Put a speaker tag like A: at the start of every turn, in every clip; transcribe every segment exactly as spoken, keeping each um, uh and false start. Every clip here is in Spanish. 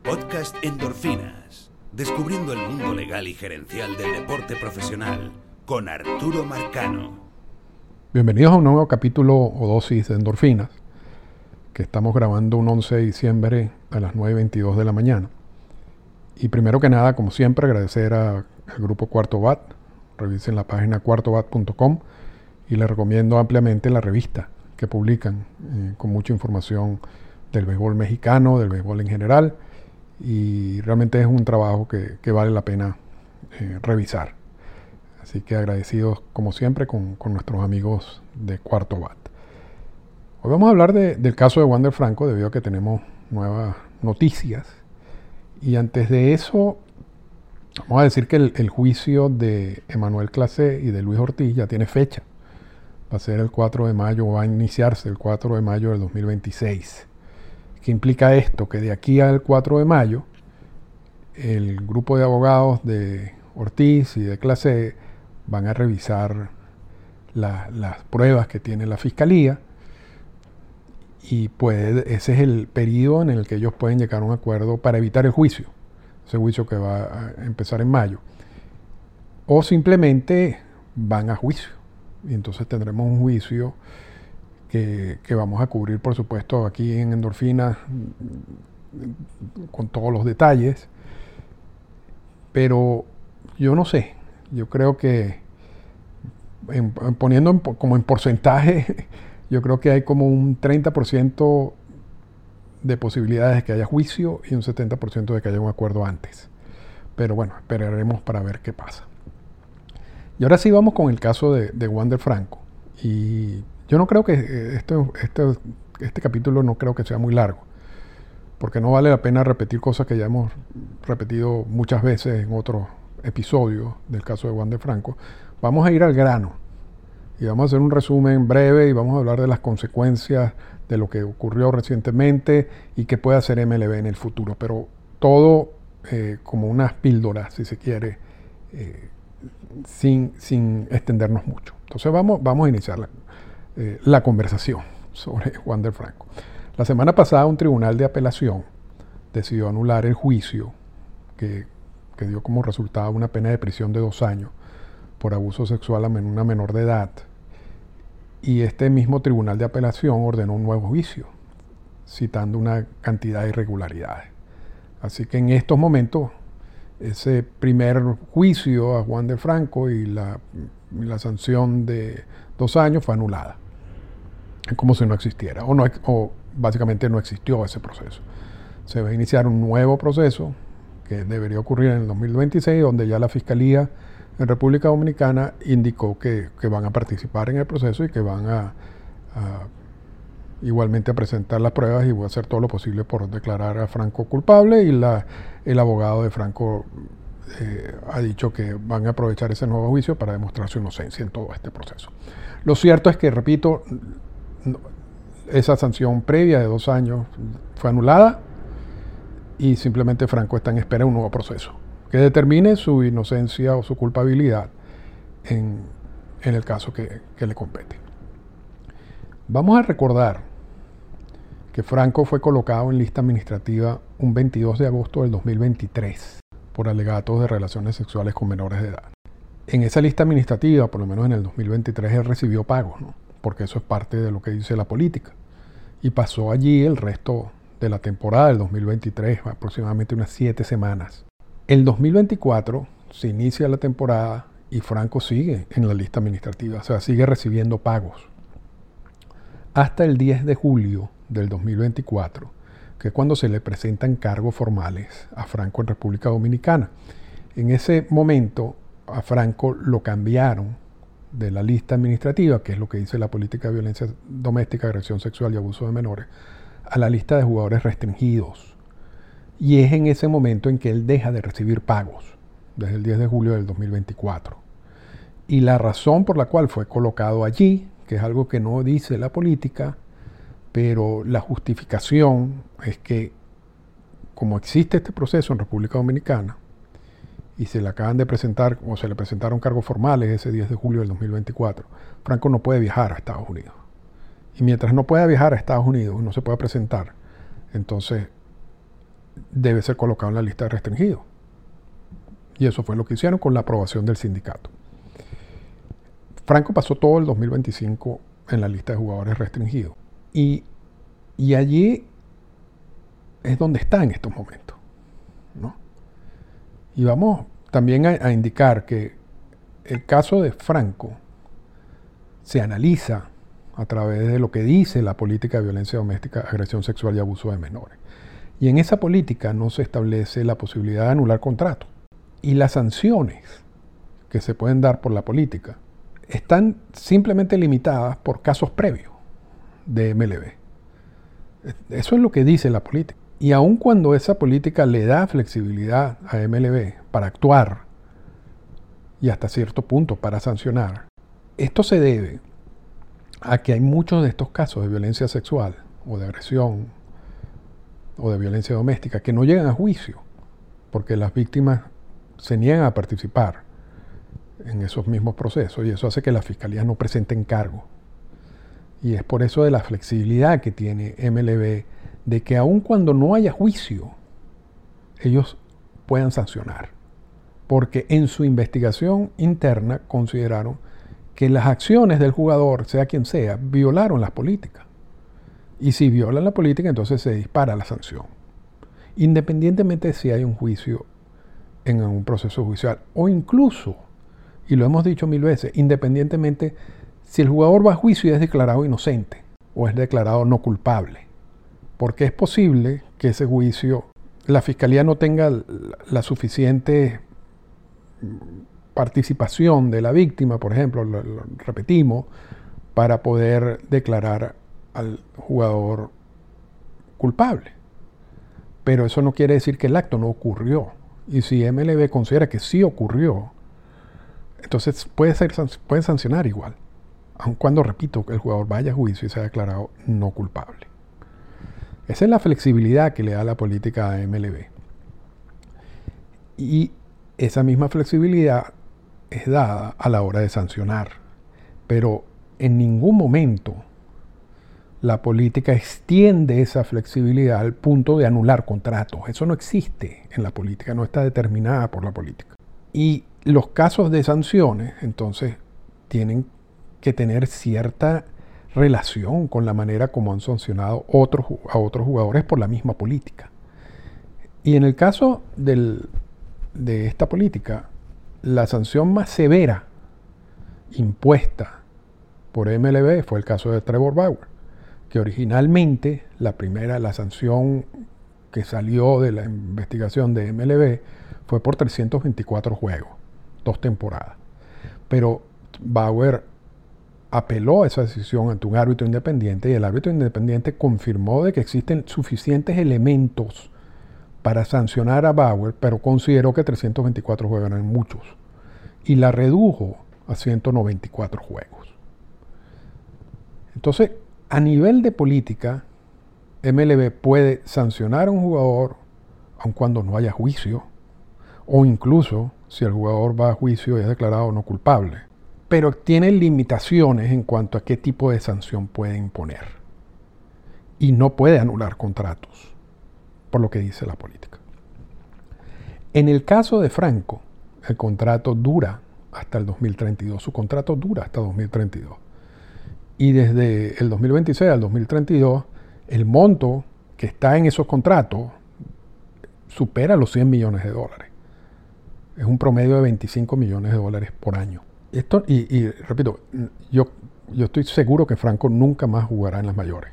A: Podcast Endorfinas. Descubriendo el mundo legal y gerencial del deporte profesional con Arturo Marcano.
B: Bienvenidos a un nuevo capítulo o dosis de Endorfinas, que estamos grabando un once de diciembre a las nueve y veintidós de la mañana. Y primero que nada, como siempre, agradecer a, al grupo Cuarto Bat. Revisen la página cuarto bat punto com y les recomiendo ampliamente la revista que publican eh, con mucha información del béisbol mexicano, del béisbol en general, y realmente es un trabajo que, que vale la pena eh, revisar. Así que agradecidos como siempre con, con nuestros amigos de Cuarto Bat. Hoy vamos a hablar de, del caso de Wander Franco, debido a que tenemos nuevas noticias. Y antes de eso, vamos a decir que el, el juicio de Emmanuel Clase y de Luis Ortiz ya tiene fecha. Va a ser el cuatro de mayo, va a iniciarse el cuatro de mayo del dos mil veintiséis. ¿Qué implica esto? Que de aquí al cuatro de mayo, el grupo de abogados de Ortiz y de Clase van a revisar la, las pruebas que tiene la fiscalía, y pues ese es el periodo en el que ellos pueden llegar a un acuerdo para evitar el juicio, ese juicio que va a empezar en mayo, o simplemente van a juicio, y entonces tendremos un juicio que, que vamos a cubrir, por supuesto, aquí en Endorfinas con todos los detalles. Pero yo no sé, yo creo que en, en poniendo en, como en porcentaje, yo creo que hay como un treinta por ciento de posibilidades de que haya juicio y un setenta por ciento de que haya un acuerdo antes. Pero bueno, esperaremos para ver qué pasa. Y ahora sí vamos con el caso de, de Wander Franco. Y yo no creo que este, este, este capítulo no creo que sea muy largo, porque no vale la pena repetir cosas que ya hemos repetido muchas veces en otros episodios del caso de Wander Franco. Vamos a ir al grano y vamos a hacer un resumen breve y vamos a hablar de las consecuencias de lo que ocurrió recientemente y qué puede hacer M L B en el futuro, pero todo eh, como unas píldoras, si se quiere, eh, sin, sin extendernos mucho. Entonces vamos, vamos a iniciar la, eh, la conversación sobre Wander Franco. La semana pasada un tribunal de apelación decidió anular el juicio que, que dio como resultado una pena de prisión de dos años por abuso sexual a una menor de edad. Y este mismo tribunal de apelación ordenó un nuevo juicio, citando una cantidad de irregularidades. Así que en estos momentos, ese primer juicio a Wander Franco y la, y la sanción de dos años fue anulada. Es como si no existiera, o, no, o básicamente no existió ese proceso. Se va a iniciar un nuevo proceso que debería ocurrir en el dos mil veintiséis, donde ya la Fiscalía en República Dominicana indicó que, que van a participar en el proceso y que van a, a igualmente a presentar las pruebas, y voy a hacer todo lo posible por declarar a Franco culpable, y la, el abogado de Franco eh, ha dicho que van a aprovechar ese nuevo juicio para demostrar su inocencia en todo este proceso. Lo cierto es que, repito, esa sanción previa de dos años fue anulada y simplemente Franco está en espera de un nuevo proceso que determine su inocencia o su culpabilidad en, en el caso que, que le compete. Vamos a recordar que Franco fue colocado en lista administrativa un veintidós de agosto del dos mil veintitrés por alegatos de relaciones sexuales con menores de edad. En esa lista administrativa, por lo menos en el dos mil veintitrés, él recibió pagos, ¿no? Porque eso es parte de lo que dice la política. Y pasó allí el resto de la temporada del dos mil veintitrés, aproximadamente unas siete semanas. El dos mil veinticuatro se inicia la temporada y Franco sigue en la lista administrativa, o sea, sigue recibiendo pagos. Hasta el diez de julio del dos mil veinticuatro, que es cuando se le presentan cargos formales a Franco en República Dominicana. En ese momento a Franco lo cambiaron de la lista administrativa, que es lo que dice la política de violencia doméstica, agresión sexual y abuso de menores, a la lista de jugadores restringidos. Y es en ese momento en que él deja de recibir pagos, desde el diez de julio del dos mil veinticuatro. Y la razón por la cual fue colocado allí, que es algo que no dice la política, pero la justificación es que, como existe este proceso en República Dominicana, y se le acaban de presentar, o se le presentaron cargos formales ese diez de julio del dos mil veinticuatro, Franco no puede viajar a Estados Unidos. Y mientras no pueda viajar a Estados Unidos, no se puede presentar, entonces debe ser colocado en la lista de restringidos. Y eso fue lo que hicieron con la aprobación del sindicato. Franco pasó todo el dos mil veinticinco en la lista de jugadores restringidos. Y, y allí es donde está en estos momentos, ¿no? Y vamos también a, a indicar que el caso de Franco se analiza a través de lo que dice la política de violencia doméstica, agresión sexual y abuso de menores. Y en esa política no se establece la posibilidad de anular contratos. Y las sanciones que se pueden dar por la política están simplemente limitadas por casos previos de M L B. Eso es lo que dice la política. Y aun cuando esa política le da flexibilidad a M L B para actuar y hasta cierto punto para sancionar, esto se debe a que hay muchos de estos casos de violencia sexual o de agresión o de violencia doméstica que no llegan a juicio porque las víctimas se niegan a participar en esos mismos procesos y eso hace que las fiscalías no presenten cargo. Y es por eso de la flexibilidad que tiene M L B de que aun cuando no haya juicio, ellos puedan sancionar. Porque en su investigación interna consideraron que las acciones del jugador, sea quien sea, violaron las políticas. Y si violan la política, entonces se dispara la sanción. Independientemente de si hay un juicio en un proceso judicial o incluso, y lo hemos dicho mil veces, independientemente si el jugador va a juicio y es declarado inocente o es declarado no culpable. Porque es posible que ese juicio, la fiscalía no tenga la suficiente participación de la víctima, por ejemplo, lo, lo repetimos, para poder declarar al jugador culpable. Pero eso no quiere decir que el acto no ocurrió. Y si M L B considera que sí ocurrió, entonces puede, ser, puede sancionar igual, aun cuando, repito, que el jugador vaya a juicio y sea declarado no culpable. Esa es la flexibilidad que le da la política a M L B. Y esa misma flexibilidad es dada a la hora de sancionar. Pero en ningún momento la política extiende esa flexibilidad al punto de anular contratos. Eso no existe en la política, no está determinada por la política. Y los casos de sanciones, entonces, tienen que tener cierta relación con la manera como han sancionado otros, a otros jugadores por la misma política. Y en el caso del, de esta política, la sanción más severa impuesta por M L B fue el caso de Trevor Bauer, que originalmente la primera, la sanción que salió de la investigación de M L B fue por trescientos veinticuatro juegos, dos temporadas. Pero Bauer apeló a esa decisión ante un árbitro independiente y el árbitro independiente confirmó de que existen suficientes elementos para sancionar a Bauer, pero consideró que trescientos veinticuatro juegos eran muchos y la redujo a ciento noventa y cuatro juegos. Entonces, a nivel de política, M L B puede sancionar a un jugador aun cuando no haya juicio, o incluso si el jugador va a juicio y es declarado no culpable. Pero tiene limitaciones en cuanto a qué tipo de sanción puede imponer. Y no puede anular contratos, por lo que dice la política. En el caso de Franco, el contrato dura hasta el dos mil treinta y dos. Su contrato dura hasta dos mil treinta y dos. Y desde el dos mil veintiséis al dos mil treinta y dos, el monto que está en esos contratos supera los cien millones de dólares. Es un promedio de veinticinco millones de dólares por año. Esto, y, y repito, yo, yo estoy seguro que Franco nunca más jugará en las mayores.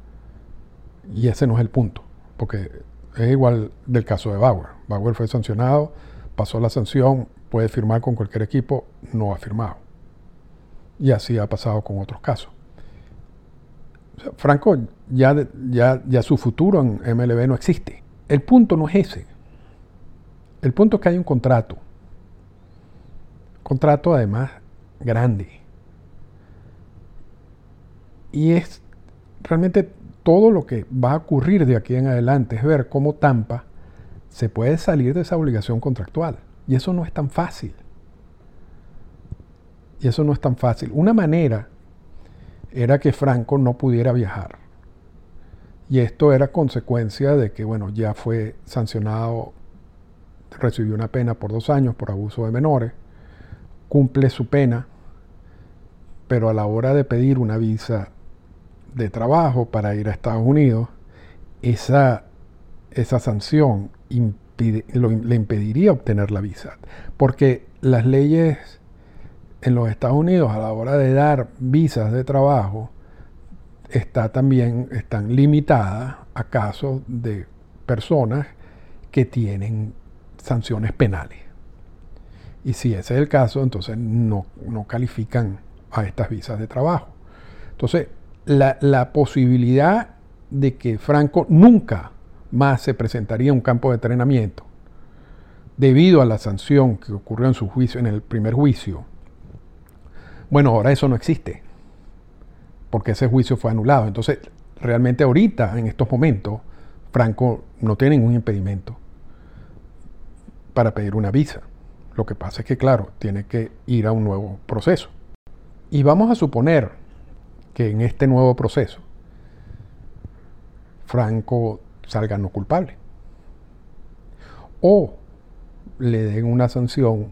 B: Y ese no es el punto, porque es igual del caso de Bauer. Bauer fue sancionado, pasó la sanción, puede firmar con cualquier equipo, no ha firmado. Y así ha pasado con otros casos. O sea, Franco, ya, ya, ya su futuro en M L B no existe. El punto no es ese. El punto es que hay un contrato. Contrato además grande. Y es realmente todo lo que va a ocurrir de aquí en adelante es ver cómo Tampa se puede salir de esa obligación contractual. Y eso no es tan fácil. Y eso no es tan fácil. Una manera era que Franco no pudiera viajar. Y esto era consecuencia de que, bueno, ya fue sancionado, recibió una pena por dos años por abuso de menores, cumple su pena, pero a la hora de pedir una visa de trabajo para ir a Estados Unidos, esa, esa sanción impide, lo, le impediría obtener la visa. Porque las leyes en los Estados Unidos a la hora de dar visas de trabajo está también, están limitadas a casos de personas que tienen sanciones penales. Y si ese es el caso, entonces no, no califican a estas visas de trabajo. Entonces, la, la posibilidad de que Franco nunca más se presentaría en un campo de entrenamiento debido a la sanción que ocurrió en su juicio, en el primer juicio, bueno, ahora eso no existe, porque ese juicio fue anulado. Entonces, realmente ahorita, en estos momentos, Franco no tiene ningún impedimento para pedir una visa. Lo que pasa es que, claro, tiene que ir a un nuevo proceso. Y vamos a suponer que en este nuevo proceso Franco salga no culpable. O le den una sanción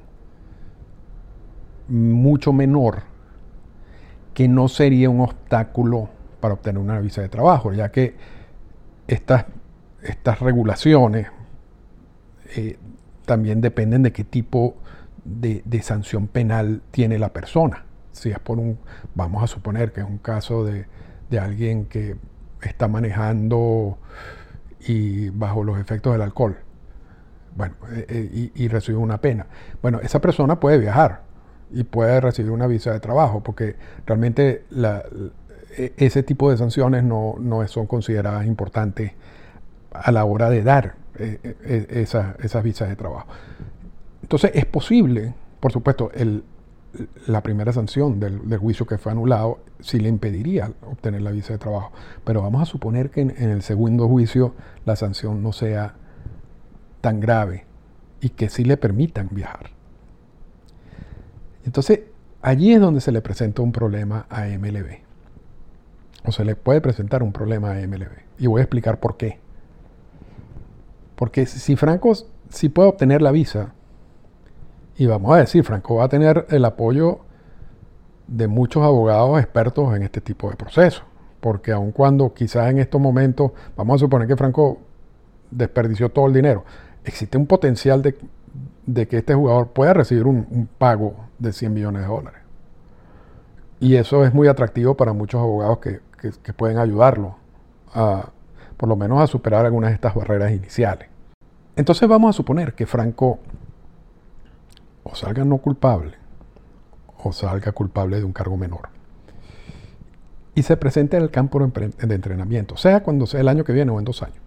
B: mucho menor que no sería un obstáculo para obtener una visa de trabajo, ya que estas, estas regulaciones eh, también dependen de qué tipo de, de sanción penal tiene la persona. Si es por un, vamos a suponer que es un caso de, de alguien que está manejando y bajo los efectos del alcohol, bueno, eh, y, y recibe una pena. Bueno, esa persona puede viajar y puede recibir una visa de trabajo, porque realmente la, ese tipo de sanciones no, no son consideradas importantes a la hora de dar eh, eh, esa, esas visas de trabajo. Entonces es posible, por supuesto, el, la primera sanción del, del juicio que fue anulado sí le impediría obtener la visa de trabajo, pero vamos a suponer que en, en el segundo juicio la sanción no sea tan grave y que sí le permitan viajar. Entonces, allí es donde se le presenta un problema a M L B. O se le puede presentar un problema a M L B. Y voy a explicar por qué. Porque si Franco sí puede obtener la visa, y vamos a decir, Franco va a tener el apoyo de muchos abogados expertos en este tipo de procesos. Porque aun cuando quizás en estos momentos, vamos a suponer que Franco desperdició todo el dinero, existe un potencial de, de que este jugador pueda recibir un, un pago de cien millones de dólares. Y eso es muy atractivo para muchos abogados que, que, que pueden ayudarlo a, por lo menos a superar algunas de estas barreras iniciales. Entonces vamos a suponer que Franco o salga no culpable o salga culpable de un cargo menor y se presente en el campo de entrenamiento, sea cuando sea el año que viene o en dos años.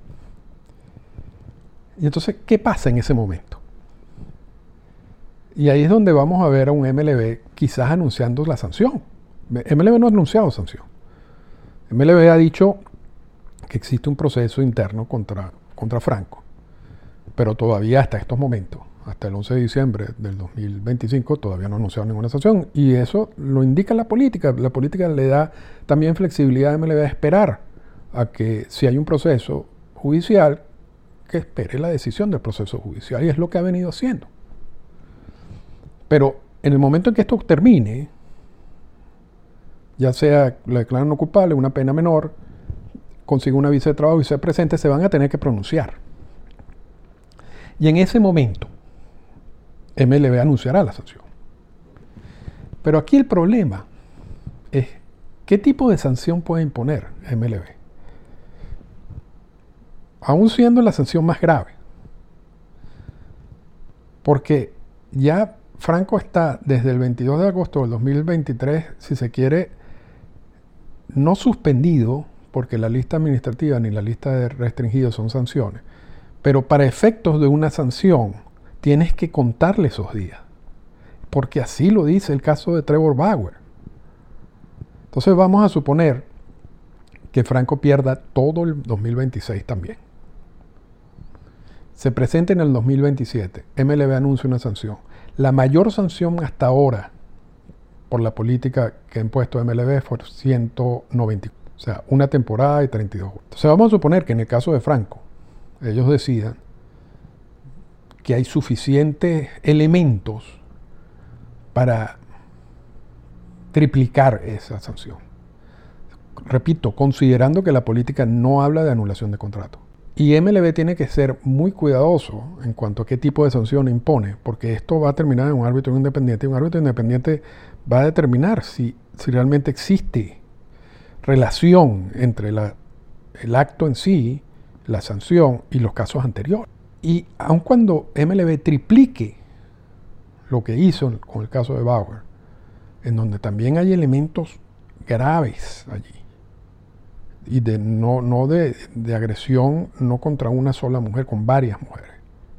B: Y entonces, ¿qué pasa en ese momento? Y ahí es donde vamos a ver a un M L B quizás anunciando la sanción. M L B no ha anunciado sanción. M L B ha dicho que existe un proceso interno contra, contra Franco, pero todavía hasta estos momentos, hasta el once de diciembre del dos mil veinticinco, todavía no ha anunciado ninguna sanción. Y eso lo indica la política. La política le da también flexibilidad a M L B a esperar a que si hay un proceso judicial, que espere la decisión del proceso judicial, y es lo que ha venido haciendo. Pero en el momento en que esto termine, ya sea le declaran no culpable, una pena menor, consigue una visa de trabajo y se presente, se van a tener que pronunciar. Y en ese momento, M L B anunciará la sanción. Pero aquí el problema es, ¿qué tipo de sanción puede imponer M L B? Aún siendo la sanción más grave. Porque ya Franco está desde el veintidós de agosto del dos mil veintitrés, si se quiere, no suspendido, porque la lista administrativa ni la lista de restringidos son sanciones, pero para efectos de una sanción tienes que contarle esos días, porque así lo dice el caso de Trevor Bauer. Entonces vamos a suponer que Franco pierda todo el dos mil veintiséis también. Se presenta en el dos mil veintisiete, M L B anuncia una sanción. La mayor sanción hasta ahora por la política que ha impuesto M L B fue ciento noventa O sea, una temporada y treinta y dos juegos. Entonces vamos a suponer que en el caso de Franco, ellos decidan que hay suficientes elementos para triplicar esa sanción. Repito, considerando que la política no habla de anulación de contrato. Y M L B tiene que ser muy cuidadoso en cuanto a qué tipo de sanción impone, porque esto va a terminar en un árbitro independiente, y un árbitro independiente va a determinar si, si realmente existe relación entre la, el acto en sí, la sanción y los casos anteriores. Y aun cuando M L B triplique lo que hizo con el caso de Bauer, en donde también hay elementos graves allí, y de no, no de, de agresión no contra una sola mujer, con varias mujeres.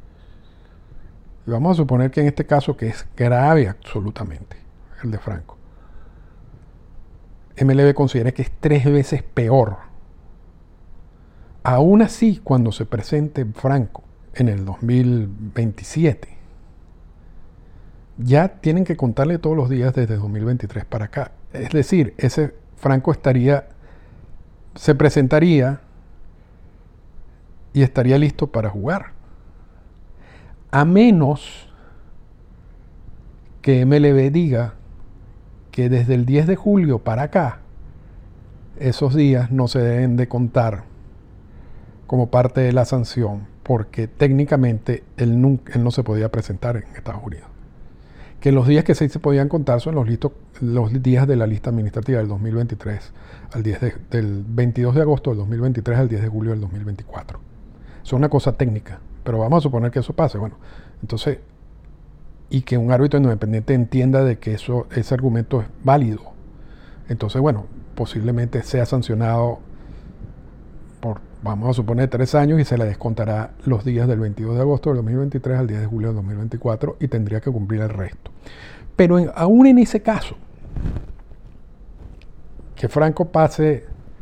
B: Y vamos a suponer que en este caso, que es grave absolutamente, el de Franco, M L B considera que es tres veces peor. Aún así, cuando se presente Franco en el dos mil veintisiete, ya tienen que contarle todos los días desde dos mil veintitrés para acá. Es decir, ese Franco estaría, se presentaría y estaría listo para jugar. A menos que M L B diga que desde el diez de julio para acá, esos días no se deben de contar como parte de la sanción, porque técnicamente él, nunca, él no se podía presentar en Estados Unidos. Que los días que sí se podían contar son los, listo, los días de la lista administrativa del dos mil veintitrés, al diez de, del veintidós de agosto del dos mil veintitrés al diez de julio del dos mil veinticuatro. Eso es una cosa técnica, pero vamos a suponer que eso pase. Bueno, entonces, y que un árbitro independiente entienda de que eso, ese argumento es válido. Entonces, bueno, posiblemente sea sancionado por, vamos a suponer, tres años, y se le descontará los días del veintidós de agosto del dos mil veintitrés al diez de julio del dos mil veinticuatro, y tendría que cumplir el resto. Pero en, aún en ese caso, que Franco pase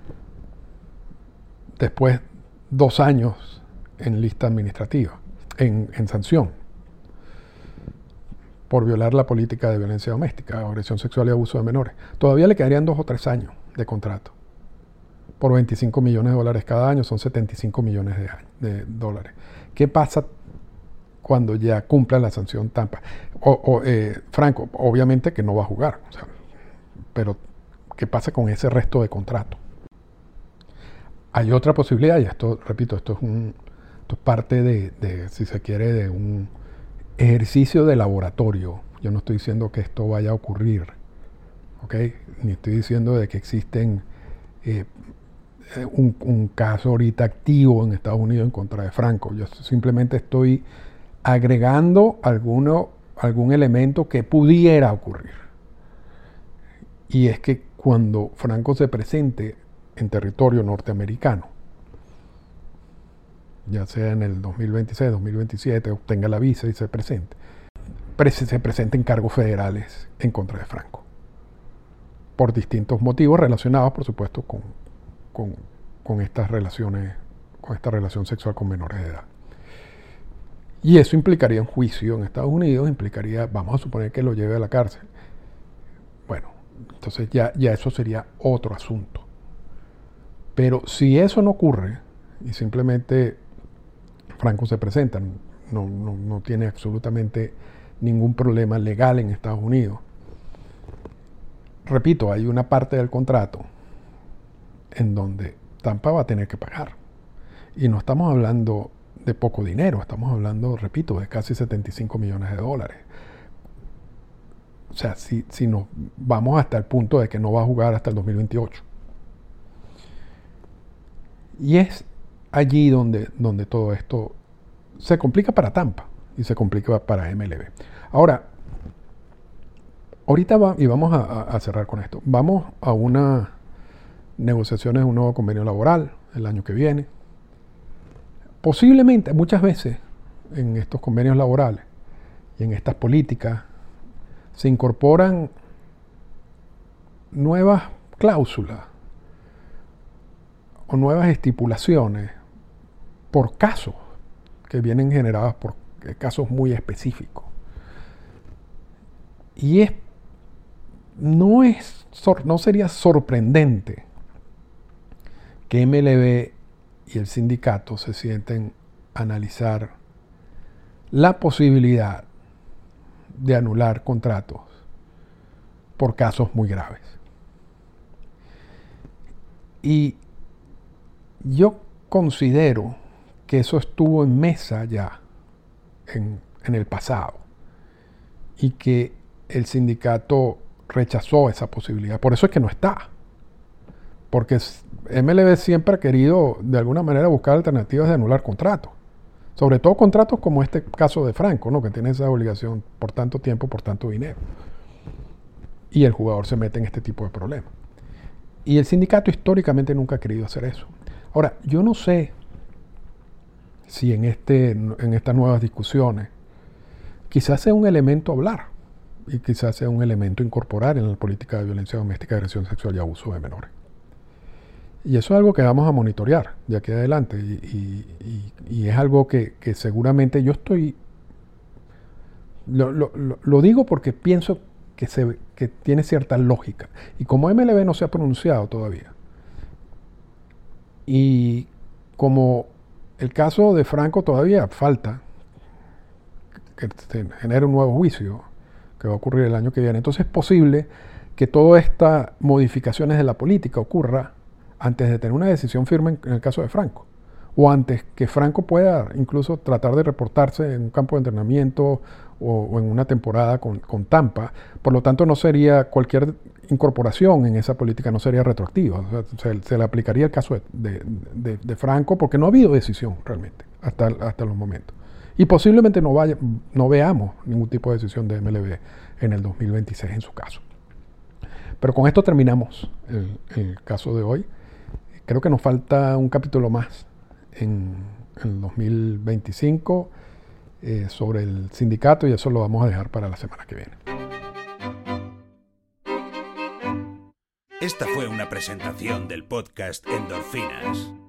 B: después dos años en lista administrativa, en, en sanción, por violar la política de violencia doméstica, agresión sexual y abuso de menores, todavía le quedarían dos o tres años de contrato. Por veinticinco millones de dólares cada año, son setenta y cinco millones de, de dólares. ¿Qué pasa cuando ya cumpla la sanción Tampa? O, o, eh, Franco, obviamente que no va a jugar, o sea, pero ¿qué pasa con ese resto de contrato? Hay otra posibilidad, y esto, repito, esto es, un, esto es parte de, de, si se quiere, de un ejercicio de laboratorio. Yo no estoy diciendo que esto vaya a ocurrir, ¿ok? Ni estoy diciendo de que existen eh, un, un caso ahorita activo en Estados Unidos en contra de Franco. Yo simplemente estoy agregando alguno, algún elemento que pudiera ocurrir. Y es que cuando Franco se presente en territorio norteamericano, ya sea en el dos mil veintiséis, dos mil veintisiete, obtenga la visa y se presente, se presenten cargos federales en contra de Franco, por distintos motivos relacionados, por supuesto, con, con, con estas relaciones, con esta relación sexual con menores de edad. Y eso implicaría un juicio en Estados Unidos, implicaría, vamos a suponer que lo lleve a la cárcel. Bueno, entonces ya, ya eso sería otro asunto. Pero si eso no ocurre, y simplemente Franco se presenta, no, no, no tiene absolutamente ningún problema legal en Estados Unidos. Repito, hay una parte del contrato en donde Tampa va a tener que pagar. Y no estamos hablando de poco dinero, estamos hablando, repito, de casi setenta y cinco millones de dólares. O sea, si, si nos vamos hasta el punto de que no va a jugar hasta el dos mil veintiocho. Y es allí donde, donde todo esto se complica para Tampa y se complica para M L B. Ahora, ahorita va, y vamos a, a cerrar con esto, vamos a unas negociaciones de un nuevo convenio laboral el año que viene. Posiblemente, muchas veces, en estos convenios laborales y en estas políticas, se incorporan nuevas cláusulas o nuevas estipulaciones por casos que vienen generadas por casos muy específicos. Y es, no, es, no sería sorprendente que M L B y el sindicato se sienten a analizar la posibilidad de anular contratos por casos muy graves. Y yo considero que eso estuvo en mesa ya en, en el pasado y que el sindicato rechazó esa posibilidad. Por eso es que no está. Porque M L B siempre ha querido de alguna manera buscar alternativas de anular contratos. Sobre todo contratos como este caso de Franco, ¿no? Que tiene esa obligación por tanto tiempo, por tanto dinero. Y el jugador se mete en este tipo de problemas. Y el sindicato históricamente nunca ha querido hacer eso. Ahora, yo no sé si en, este, en estas nuevas discusiones quizás sea un elemento hablar y quizás sea un elemento incorporar en la política de violencia doméstica, agresión sexual y abuso de menores. Y eso es algo que vamos a monitorear de aquí adelante y, y, y, y es algo que, que seguramente yo estoy... Lo, lo, lo digo porque pienso que, se, que tiene cierta lógica. Y como M L B no se ha pronunciado todavía, y como el caso de Franco todavía falta que se genere un nuevo juicio que va a ocurrir el año que viene, entonces es posible que todas estas modificaciones de la política ocurra antes de tener una decisión firme en el caso de Franco, o antes que Franco pueda incluso tratar de reportarse en un campo de entrenamiento o, o en una temporada con, con Tampa. Por lo tanto, no sería cualquier incorporación en esa política, no sería retroactiva. O sea, se, se le aplicaría el caso de, de, de, de Franco porque no ha habido decisión realmente hasta, hasta los momentos. Y posiblemente no, vaya, no veamos ningún tipo de decisión de M L B en el dos mil veintiséis en su caso. Pero con esto terminamos el, el caso de hoy. Creo que nos falta un capítulo más en, en el dos mil veinticinco eh, sobre el sindicato y eso lo vamos a dejar para la semana que viene.
A: Esta fue una presentación del podcast Endorfinas.